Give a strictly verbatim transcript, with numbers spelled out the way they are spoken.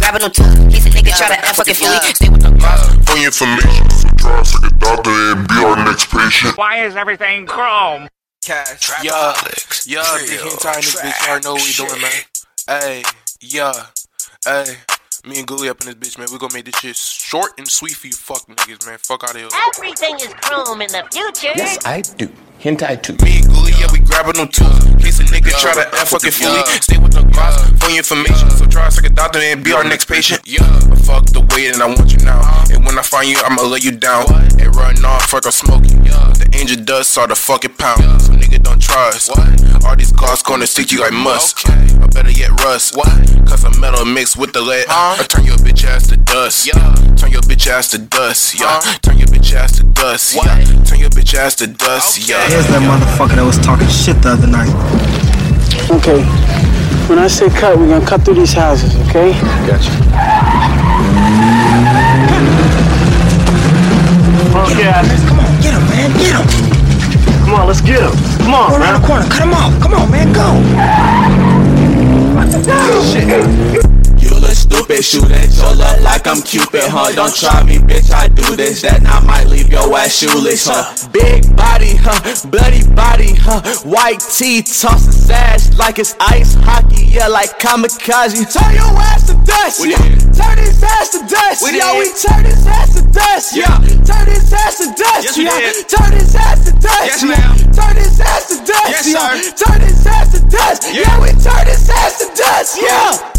grabbing them too. He's a nigga, try to act fucking fully. Stay with the cross. For your information, so try to get doctor and be our next patient. Why is everything chrome? Cash, yeah, yeah, big hentai in this bitch, you already know what we doing, man. Hey, yeah, hey, me and Gully up in this bitch, man. We gonna make this shit short and sweet for you fuck niggas, man. Fuck out of here. Everything is chrome in the future. Yes, I do. Hentai too. Me and Gully, yeah, we grabbing them too. Case a nigga try to act fucking fully. Stay with the cross for your information. So try to suck a doctor and be our next patient. Yeah, I fuck the way and I want you now. And when I find you, I'ma lay you down. And run off, fuck or smoke you. The angel dust are the fucking pound. So nigga don't trust. All these cars gonna stick you like must. Or better yet, rust. Cause I'm metal mixed with the lead. I turn your bitch ass to dust. Turn your bitch ass to dust. Yeah. Turn your bitch ass to dust. Yeah. Turn your bitch ass to dust. Yeah. Here's that motherfucker that was talking shit the other night. Okay, when I say cut, we're gonna cut through these houses, okay? Gotcha. Okay. Come on, get him, man, get him. Come on, let's get him. Come on, Go man. around the corner, cut him off. Come on, man, go. Shit. You look stupid, shoot at your luck like I'm Cupid, huh? Don't try me, bitch, I do this, that I might leave your ass shoeless, huh? Big body, huh? Bloody body, huh? White tee, tossing sash like it's ice hockey, yeah, like kamikaze. Turn your ass to dust, yeah. Turn his ass to dust, we yeah. We turn his ass to dust, yeah. Turn his ass to dust, yes, yeah. Turn his ass to dust, yes, yeah. Turn his ass to dust, yes, yeah. Turn his ass to dust, yeah. Yeah, we turn his ass to dust, yeah.